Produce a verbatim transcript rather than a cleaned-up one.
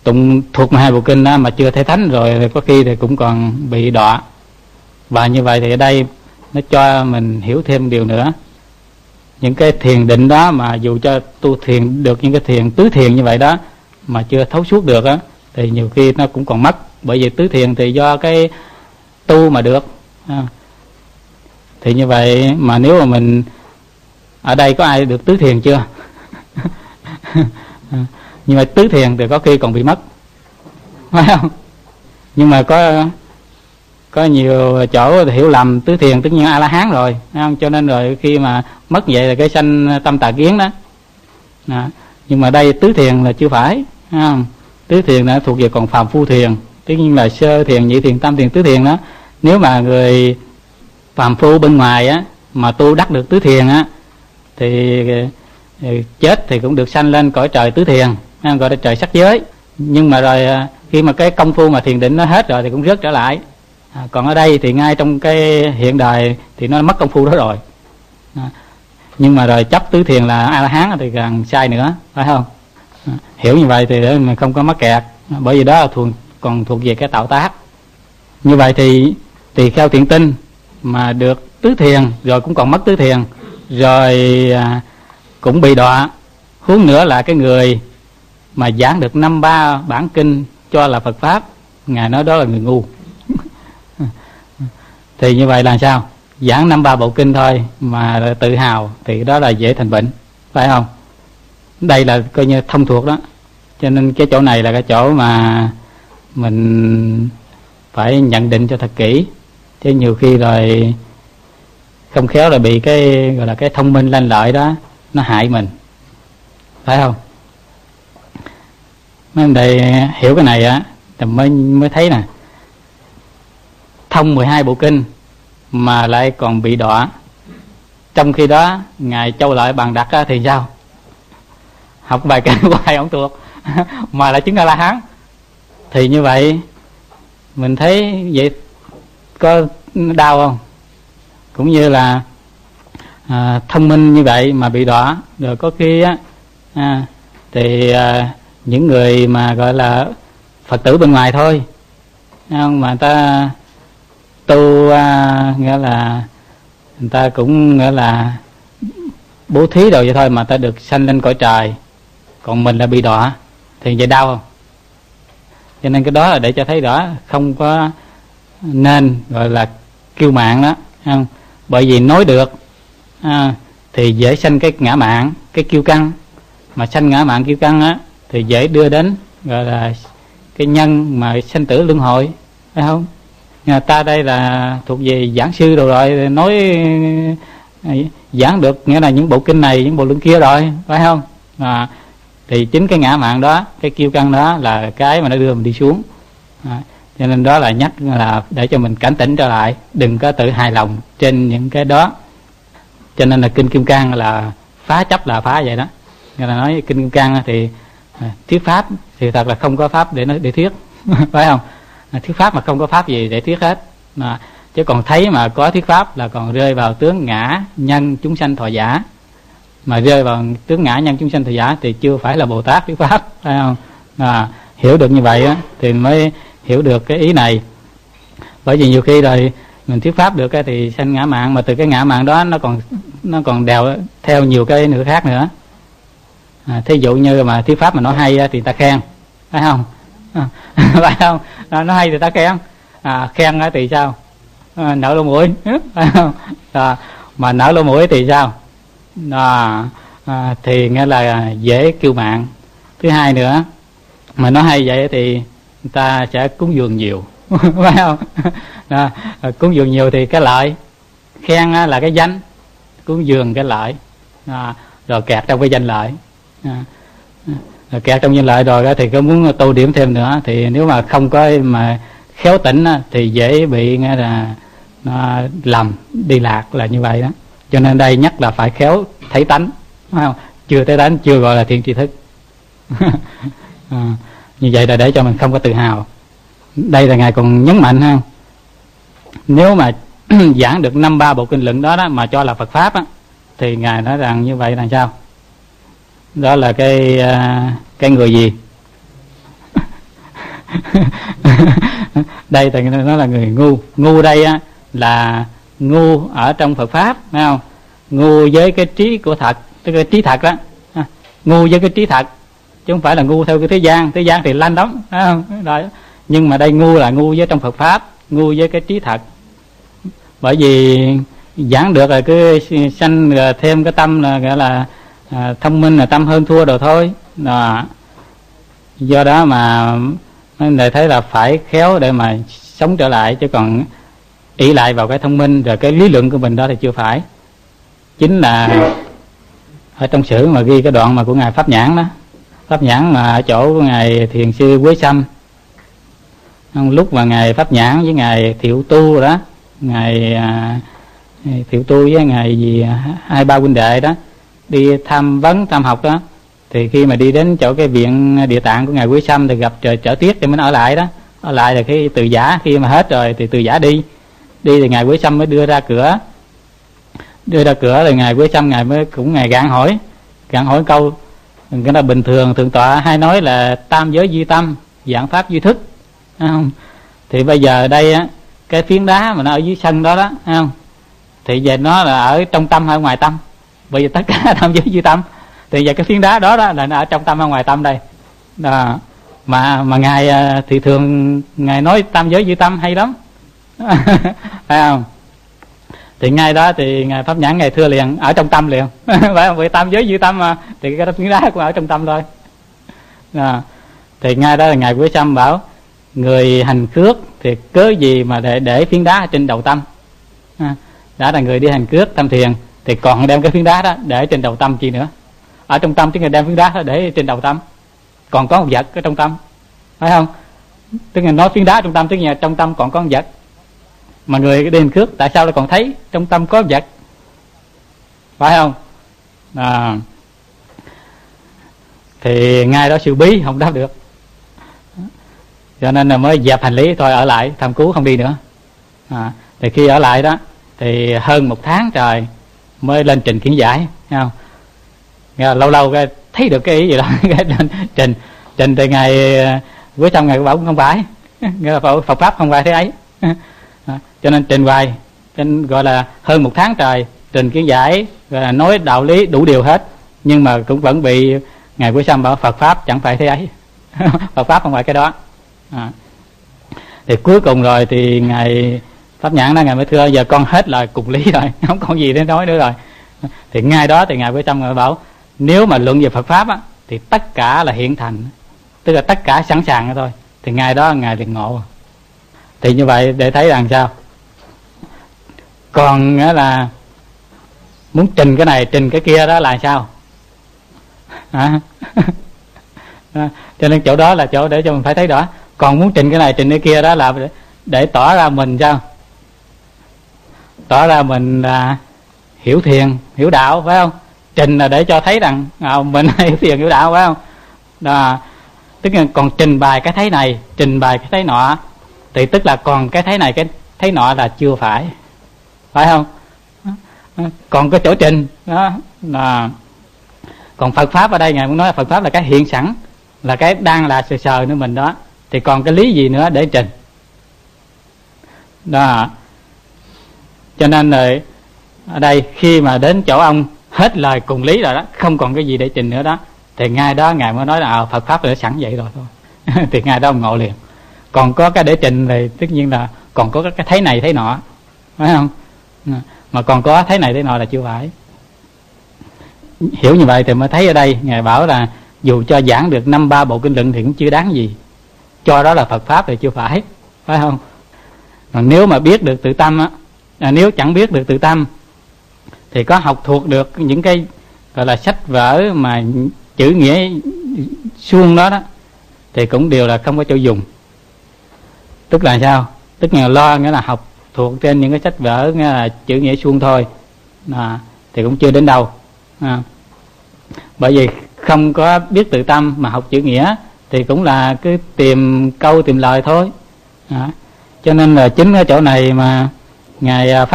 tụng thuộc mười hai bộ kinh đó mà chưa thể thánh rồi thì có khi thì cũng còn bị đọa. Và như vậy thì ở đây nó cho mình hiểu thêm điều nữa. Những cái thiền định đó mà dù cho tu thiền được những cái thiền tứ thiền như vậy đó mà chưa thấu suốt được á, thì nhiều khi nó cũng còn mất. Bởi vì tứ thiền thì do cái tu mà được. Thì như vậy mà nếu mà mình ở đây có ai được tứ thiền chưa? Nhưng mà tứ thiền thì có khi còn bị mất, phải không? Nhưng mà có có nhiều chỗ hiểu lầm tứ thiền tất nhiên A La Hán rồi, phải không? Cho nên rồi khi mà mất vậy là cái sanh tâm tà kiến đó. đó. Nhưng mà đây tứ thiền là chưa phải, phải không? Tứ thiền là thuộc về còn phàm phu thiền, tất nhiên là sơ thiền, nhị thiền, tam thiền, tứ thiền đó. Nếu mà người phàm phu bên ngoài á mà tu đắc được tứ thiền á thì chết thì cũng được sanh lên cõi trời tứ thiền, gọi là trời sắc giới. Nhưng mà rồi khi mà cái công phu mà thiền định nó hết rồi thì cũng rớt trở lại. À, còn ở đây thì ngay trong cái hiện đời thì nó mất công phu đó rồi. À, nhưng mà rồi chấp tứ thiền là A La Hán thì càng sai nữa, phải không? À, hiểu như vậy thì để mình không có mắc kẹt, bởi vì đó là thuộc, còn thuộc về cái tạo tác. Như vậy thì tỳ kheo thiện tinh mà được tứ thiền rồi cũng còn mất tứ thiền, rồi à, cũng bị đọa. Huống nữa là cái người mà giảng được năm ba bản kinh cho là Phật pháp, ngài nói đó là người ngu. Thì như vậy là sao? Giảng năm ba bộ kinh thôi mà tự hào thì đó là dễ thành bệnh, phải không? Đây là coi như thông thuộc đó. Cho nên cái chỗ này là cái chỗ mà mình phải nhận định cho thật kỹ. Chứ nhiều khi rồi không khéo là bị cái gọi là cái thông minh lanh lợi đó nó hại mình, phải không? Mấy em đây hiểu cái này á thì mới mới thấy nè, thông mười hai bộ kinh mà lại còn bị đọa. Trong khi đó ngài Châu Lợi Bàn Đặt thì sao? Học bài kinh hoài không thuộc mà lại chứng A La Hán. Thì như vậy mình thấy vậy có đau không? Cũng như là à, thông minh như vậy mà bị đọa. Rồi có khi á à, thì à, những người mà gọi là Phật tử bên ngoài thôi, không, mà người ta tu à, nghĩa là người ta cũng nghĩa là bố thí rồi vậy thôi mà ta được sanh lên cõi trời, còn mình là bị đọa thì vậy đau không? Cho nên cái đó là để cho thấy rõ không có nên gọi là kiêu mạn đó, không? Bởi vì nói được à, thì dễ sanh cái ngã mạn, cái kiêu căng. Mà sanh ngã mạn kiêu căng á thì dễ đưa đến gọi là cái nhân mà sanh tử luân hồi, phải không? Nhà ta đây là thuộc về giảng sư rồi rồi nói giảng được nghĩa là những bộ kinh này, những bộ luận kia rồi, phải không? À, thì chính cái ngã mạn đó, cái kiêu căng đó là cái mà nó đưa mình đi xuống. À, cho nên đó là nhắc là để cho mình cảnh tỉnh trở lại, đừng có tự hài lòng trên những cái đó. Cho nên là kinh Kim Cang là phá chấp là phá vậy đó. Người ta nói kinh Kim Cang thì à, thuyết pháp thì thật là không có pháp để nó để thuyết, phải không? À, thuyết pháp mà không có pháp gì để thuyết hết. Mà chứ còn thấy mà có thuyết pháp là còn rơi vào tướng ngã nhân chúng sanh thọ giả. Mà rơi vào tướng ngã nhân chúng sanh thọ giả thì chưa phải là Bồ Tát thuyết pháp, phải không? À, hiểu được như vậy á thì mới hiểu được cái ý này. Bởi vì nhiều khi rồi mình thuyết pháp được cái thì sanh ngã mạn, mà từ cái ngã mạn đó nó còn nó còn đèo theo nhiều cái nữa khác nữa. À, thí dụ như mà thuyết pháp mà nó hay thì ta khen, phải không? À, phải không? À, nó hay thì ta khen. À, khen thì sao? À, nở lỗ mũi, phải không? À, mà nở lỗ mũi thì sao? À, à, thì nghĩa là dễ kiêu mạn. Thứ hai nữa, mà nó hay vậy thì người ta sẽ cúng dường nhiều, phải không? À, cúng dường nhiều thì cái lợi, khen là cái danh, cúng dường cái lợi, à, rồi kẹt trong cái danh lợi. À, rồi kẹt trong danh lợi rồi thì có muốn tô điểm thêm nữa thì nếu mà không có mà khéo tỉnh thì dễ bị nghe là nó lầm đi lạc, là như vậy đó. Cho nên đây nhắc là phải khéo thấy tánh, phải không? Chưa thấy tánh chưa gọi là thiện tri thức. À, như vậy là để cho mình không có tự hào. Đây là ngài còn nhấn mạnh ha, nếu mà giảng được năm ba bộ kinh luận đó, đó mà cho là Phật pháp á, thì ngài nói rằng như vậy là sao? Đó là cái cái người gì? Đây thì nó là người ngu. Ngu đây á là ngu ở trong Phật pháp, phải không? Ngu với cái trí của thật, tức là trí thật đó, ngu với cái trí thật, chứ không phải là ngu theo cái thế gian. Thế gian thì lanh lắm, phải không? Rồi. Nhưng mà đây ngu là ngu với trong Phật pháp, ngu với cái trí thật. Bởi vì giảng được rồi cứ sanh thêm cái tâm là gọi là à, thông minh là tâm hơn thua đồ thôi. Đó. Do đó mà mình thấy là phải khéo để mà sống trở lại, chứ còn ỷ lại vào cái thông minh rồi cái lý luận của mình đó thì chưa phải. Chính là ở trong sử mà ghi cái đoạn mà của ngài Pháp Nhãn đó, Pháp Nhãn mà ở chỗ của ngài Thiền sư Quế Sâm, lúc mà ngài Pháp Nhãn với ngài Thiệu Tu đó, ngài à, Thiệu Tu với ngài gì hai ba huynh đệ đó đi tham vấn tham học đó, thì khi mà đi đến chỗ cái viện Địa Tạng của ngài Quế Sâm thì gặp trời trở tiết thì mới ở lại đó. Ở lại là khi từ giả, khi mà hết rồi thì từ giả đi đi thì ngài Quế Sâm mới đưa ra cửa đưa ra cửa rồi ngài Quế Sâm ngài mới cũng ngài gạn hỏi gạn hỏi câu cái là bình thường thượng tọa hay nói là tam giới duy tâm, vạn pháp duy thức, không? Thì bây giờ đây á, cái phiến đá mà nó ở dưới sân đó đó, không? Thì về nó là ở trong tâm hay ngoài tâm? Bây giờ tất cả tam giới duy tâm, thì giờ cái phiến đá đó đó là nó ở trong tâm hay ngoài tâm đây? Đó. Mà mà ngài thì thường ngài nói tam giới duy tâm hay lắm, phải không? Thì ngay đó thì ngài Pháp Nhãn ngài thưa liền ở trong tâm liền, phải không? Vì tam giới duy tâm mà, thì cái phiến đá cũng ở trong tâm thôi. Đó. Thì ngay đó là ngài Quế Sâm bảo người hành cước thì cớ gì mà để để phiến đá trên đầu tâm? À, đã là người đi hành cước tham thiền thì còn đem cái phiến đá đó để trên đầu tâm chi nữa? Ở trong tâm chứ người đem phiến đá đó để trên đầu tâm, còn có một vật ở trong tâm, phải không? Tức là nói phiến đá trong tâm, tức là trong tâm còn có một vật. Mà người đi hành cước tại sao lại còn thấy trong tâm có vật, phải không? À, thì ngay đó sự bí không đáp được, cho nên là mới dẹp hành lý thôi, ở lại thăm cứu không đi nữa. À, thì khi ở lại đó thì hơn một tháng trời mới lên trình kiến giải, thấy không? Nghe lâu lâu cái thấy được cái ý gì đó cái lên trình trình thì ngày cuối trong ngày bảo không phải, nghĩa là Phật pháp không phải thế ấy. À, cho nên trình hoài, trên gọi là hơn một tháng trời trình kiến giải, gọi là nói đạo lý đủ điều hết, nhưng mà cũng vẫn bị ngài Quế Sâm bảo Phật pháp chẳng phải thế ấy. Phật pháp không phải cái đó. À, thì cuối cùng rồi thì ngài Pháp Nhãn đó ngài mới thưa giờ con hết lời cùng lý rồi, không còn gì để nói nữa rồi. Thì ngay đó thì ngài Quế Sâm ngài bảo nếu mà luận về Phật pháp á, thì tất cả là hiện thành, tức là tất cả sẵn sàng thôi. Thì ngay đó ngài liền ngộ. Thì như vậy để thấy rằng sao, còn là muốn trình cái này trình cái kia đó là sao? À. Cho nên chỗ đó là chỗ để cho mình phải thấy rõ. Còn muốn trình cái này trình cái kia đó là để, để tỏ ra mình sao, tỏ ra mình là hiểu thiền hiểu đạo, phải không? Trình là để cho thấy rằng à, mình hiểu thiền hiểu đạo, phải không? Đó. Tức là còn trình bày cái thấy này, trình bày cái thấy nọ, thì tức là còn cái thấy này cái thấy nọ là chưa phải, phải không? Còn cái chỗ trình đó là còn Phật pháp ở đây ngài muốn nói Phật pháp là cái hiện sẵn, là cái đang là sờ sờ nữa mình đó, thì còn cái lý gì nữa để trình đó. Cho nên rồi ở đây khi mà đến chỗ ông hết lời cùng lý rồi đó, không còn cái gì để trình nữa đó, thì ngay đó ngài mới nói là à, Phật pháp là sẵn vậy rồi thôi. Thì ngay đó ông ngộ liền. Còn có cái để trình thì tất nhiên là còn có cái thấy này thấy nọ, phải không? Mà còn có thấy này thấy nọ là chưa phải. Hiểu như vậy thì mới thấy ở đây ngài bảo là dù cho giảng được năm ba bộ kinh luận thì cũng chưa đáng gì, cho đó là Phật pháp thì chưa phải, phải không? Còn nếu mà biết được tự tâm á, à, nếu chẳng biết được tự tâm thì có học thuộc được những cái gọi là sách vở mà chữ nghĩa suông đó đó, thì cũng đều là không có chỗ dùng. Tức là sao? Tức là lo nghĩa là học thuộc trên những cái sách vở nghĩa là chữ nghĩa suông thôi, à, thì cũng chưa đến đâu. À, bởi vì không có biết tự tâm mà học chữ nghĩa thì cũng là cứ tìm câu tìm lời thôi. À, cho nên là chính ở chỗ này mà ngài Pháp